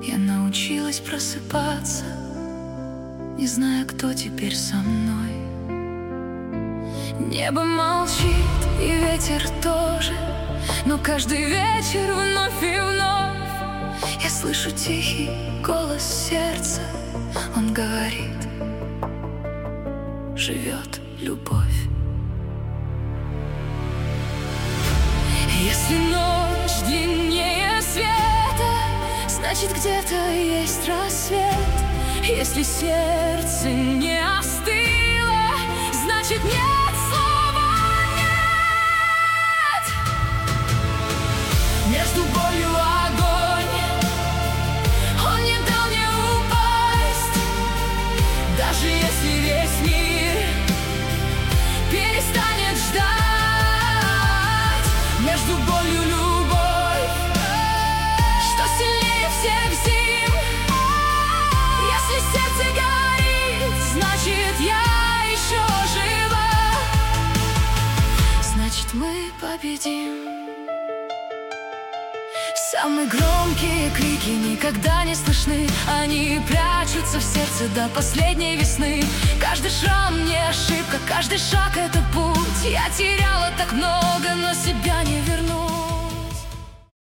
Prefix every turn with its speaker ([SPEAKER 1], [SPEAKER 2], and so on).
[SPEAKER 1] Я научилась просыпаться, не зная, кто теперь со мной. Небо молчит, и ветер тоже, но каждый вечер вновь и вновь я слышу тихий голос сердца. Он говорит: живет любовь. Если ночь длиннее света, значит, где-то есть рассвет. Если сердце не остыло, значит, нет слова нет. Между болью огонь, он не дал мне упасть. Даже если весь мир перестанет ждать, между болью любовь, что сильнее всех зим. Если сердце горит, значит, я еще жива. Значит, мы победим. Самые громкие крики никогда не слышны. Они прячутся в сердце до последней весны. Каждый шрам не ошибка, каждый шаг — это путь. Я теряла так много, но себя не верну.